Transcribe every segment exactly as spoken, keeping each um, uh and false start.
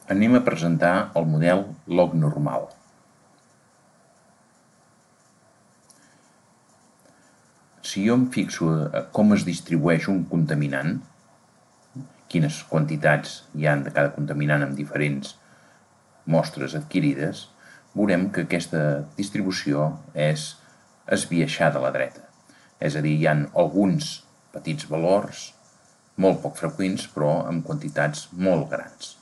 Anem a presentar el model log normal. Si jo em fixo com es distribueix un contaminant, quines quantitats hi ha de cada contaminant amb diferents mostres adquirides, veurem que aquesta distribució és esbiaixada a la dreta. És a dir, hi ha alguns petits valors molt poc freqüents, però amb quantitats molt grans.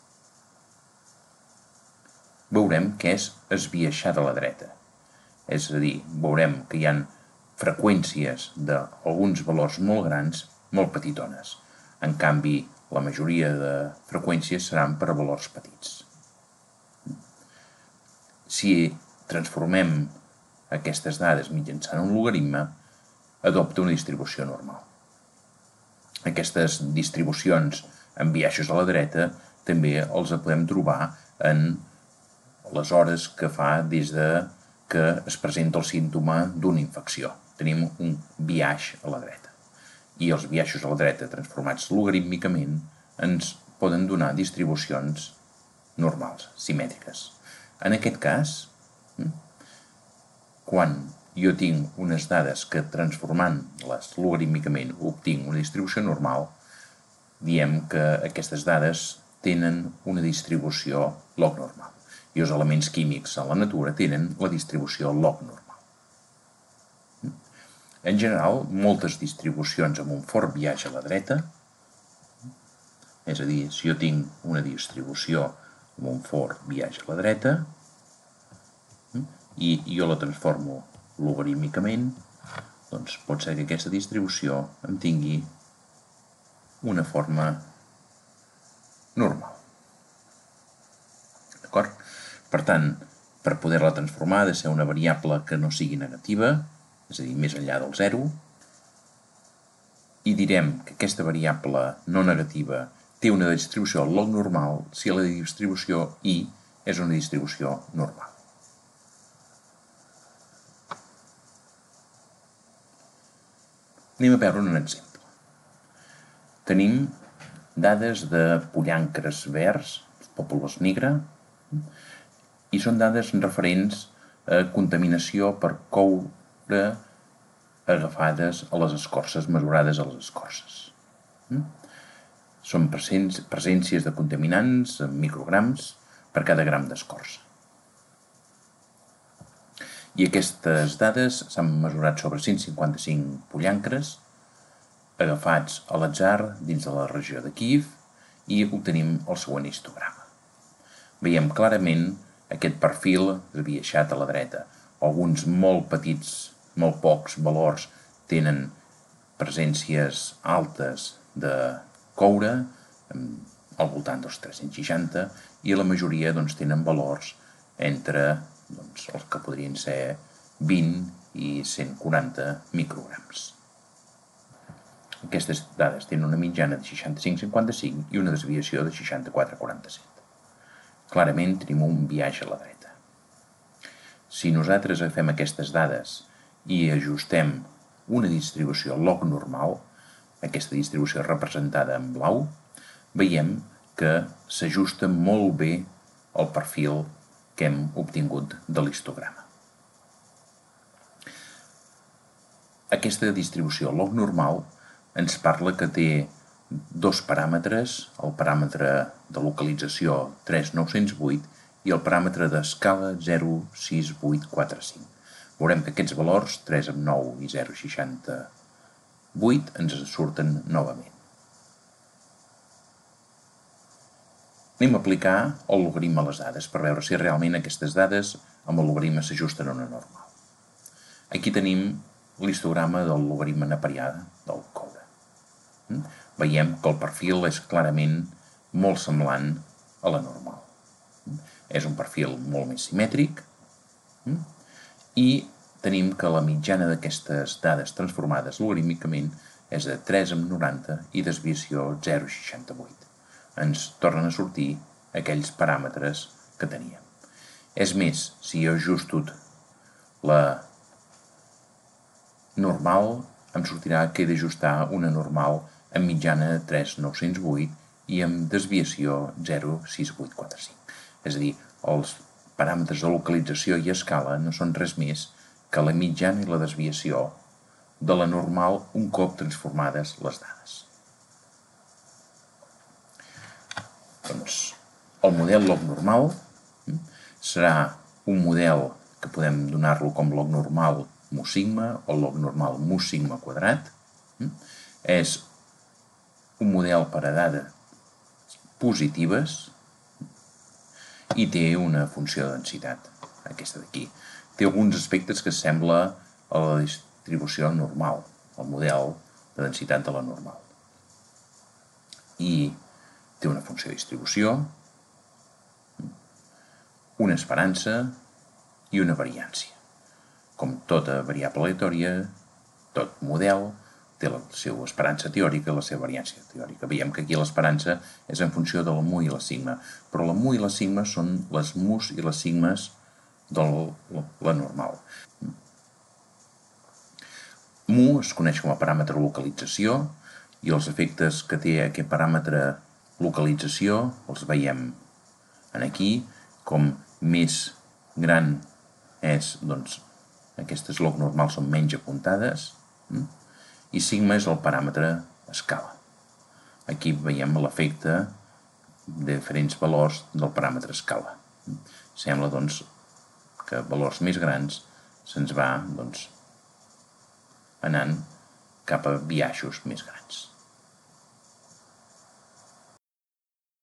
Veurem que és esbiaixada a la dreta. És a dir, veurem que hi ha freqüències d'alguns valors molt grans, molt petitones. En canvi, la majoria de freqüències seran per a valors petits. Si transformem aquestes dades mitjançant un logaritme, adopta una distribució normal. Aquestes distribucions amb biaixos a la dreta també els podem trobar en les hores que fa des de que es presenta el símptoma d'una infecció. Tenim un biaix a la dreta. I els biaixos a la dreta transformats logarítmicament ens poden donar distribucions normals, simètriques. En aquest cas, quan jo tinc unes dades que transformant-les logarítmicament obtinc una distribució normal, diem que aquestes dades tenen una distribució log normal. I els elements químics a la natura tenen la distribució log normal. En general, moltes distribucions amb un fort biaix a la dreta, és a dir, si jo tinc una distribució amb un fort biaix a la dreta i jo la transformo logarítmicament, doncs pot ser que aquesta distribució em tingui una forma normal. D'acord? Per tant, per poder-la transformar ha de ser una variable que no sigui negativa, és a dir, més enllà del zero, i direm que aquesta variable no negativa té una distribució log normal si la distribució i és una distribució normal. Anem a veure un exemple. Tenim dades de pollancres verds, Populus nigra, i són dades referents a contaminació per coure agafades a les escorces, mesurades a les escorces. Són presències de contaminants en micrograms per cada gram d'escorça. I aquestes dades s'han mesurat sobre cent cinquanta-cinc pollancres agafats a l'atzar dins de la regió de Kíev i obtenim el següent histograma. Veiem clarament aquest perfil esbiaixat a la dreta. Alguns molt petits, molt pocs valors tenen presències altes de coure, al voltant dels tres-cents seixanta, i la majoria doncs, tenen valors entre doncs, els que podrien ser vint i cent quaranta micrograms. Aquestes dades tenen una mitjana de seixanta-cinc coma cinquanta-cinc i una desviació de seixanta-quatre coma quaranta-set. Clarament tenim un biaix a la dreta. Si nosaltres agafem aquestes dades i ajustem una distribució log normal, aquesta distribució representada en blau, veiem que s'ajusta molt bé al perfil que hem obtingut de l'histograma. Aquesta distribució log normal ens parla que té dos paràmetres, el paràmetre de localització tres mil nou-cents vuit i el paràmetre d'escala zero sis vuit quatre cinc. Veurem que aquests valors, tres amb nou i zero coma seixanta-vuit, ens surten novament. Anem a aplicar el logaritme a les dades per veure si realment aquestes dades amb el logaritme s'ajusten a una normal. Aquí tenim l'histograma del logaritme neperià del coure. Veiem que el perfil és clarament molt semblant a la normal. És un perfil molt més simètric i tenim que la mitjana d'aquestes dades transformades logarítmicament és de tres coma noranta i desviació zero coma seixanta-vuit. Ens tornen a sortir aquells paràmetres que teníem. És més, si jo ajusto la normal, em sortirà que he d'ajustar una normal amb mitjana de tres mil nou-cents vuit i amb desviació zero coma sis vuit quatre cinc. És a dir, els paràmetres de localització i escala no són res més que la mitjana i la desviació de la normal un cop transformades les dades. Doncs el model log normal serà un model que podem donar-lo com log normal mu sigma o log normal mu sigma quadrat. És un model per a dades positives i té una funció de densitat, aquesta d'aquí. Té alguns aspectes que sembla a la distribució normal, el model de densitat de la normal. I té una funció de distribució, una esperança i una variància. Com tota variable aleatòria, tot model té la seva esperança teòrica i la seva variància teòrica. Veiem que aquí l'esperança és en funció de la mu i la sigma, però la mu i la sigma són les mus i les sigmes de la normal. Mu es coneix com a paràmetre localització i els efectes que té aquest paràmetre localització els veiem aquí, com més gran és, doncs, aquestes log normals són menys apuntades, i sigma és el paràmetre escala. Aquí veiem l'efecte de diferents valors del paràmetre escala. Sembla, doncs, que valors més grans se'ns va, doncs, anant cap a biaixos més grans.